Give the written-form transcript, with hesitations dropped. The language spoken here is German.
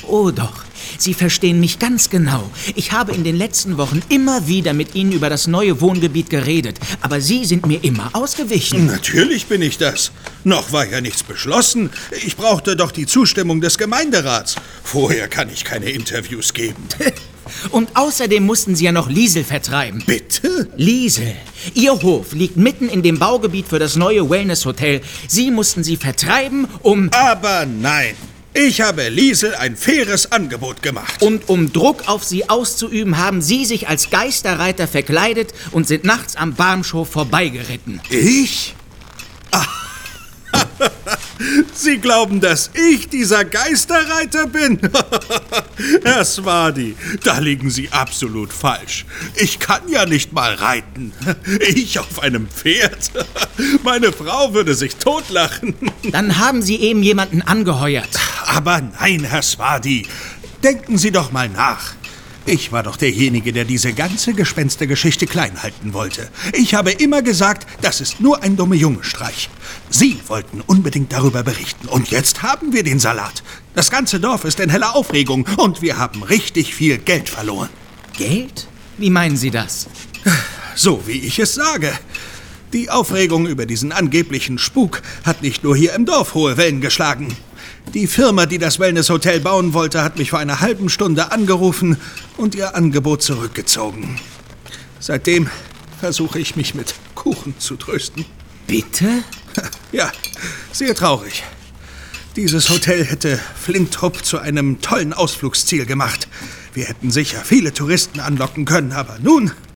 Oh doch, Sie verstehen mich ganz genau. Ich habe in den letzten Wochen immer wieder mit Ihnen über das neue Wohngebiet geredet, aber Sie sind mir immer ausgewichen. Natürlich bin ich das. Noch war ja nichts beschlossen. Ich brauchte doch die Zustimmung des Gemeinderats. Vorher kann ich keine Interviews geben. Und außerdem mussten Sie ja noch Liesel vertreiben. Bitte? Liesel, Ihr Hof liegt mitten in dem Baugebiet für das neue Wellness-Hotel. Sie mussten sie vertreiben, Aber nein. Ich habe Liesel ein faires Angebot gemacht. Und um Druck auf sie auszuüben, haben Sie sich als Geisterreiter verkleidet und sind nachts am Bahnhof vorbeigeritten. Ich? Sie glauben, dass ich dieser Geisterreiter bin? Herr Swadi, da liegen Sie absolut falsch. Ich kann ja nicht mal reiten. Ich auf einem Pferd. Meine Frau würde sich totlachen. Dann haben Sie eben jemanden angeheuert. Aber nein, Herr Swadi. Denken Sie doch mal nach. Ich war doch derjenige, der diese ganze Gespenstergeschichte klein halten wollte. Ich habe immer gesagt, das ist nur ein dummer Jungenstreich. Sie wollten unbedingt darüber berichten. Und jetzt haben wir den Salat. Das ganze Dorf ist in heller Aufregung und wir haben richtig viel Geld verloren. Geld? Wie meinen Sie das? So wie ich es sage. Die Aufregung über diesen angeblichen Spuk hat nicht nur hier im Dorf hohe Wellen geschlagen. Die Firma, die das Wellness-Hotel bauen wollte, hat mich vor einer halben Stunde angerufen und ihr Angebot zurückgezogen. Seitdem versuche ich mich mit Kuchen zu trösten. Bitte? Ja, sehr traurig. Dieses Hotel hätte Flinttrup zu einem tollen Ausflugsziel gemacht. Wir hätten sicher viele Touristen anlocken können, aber nun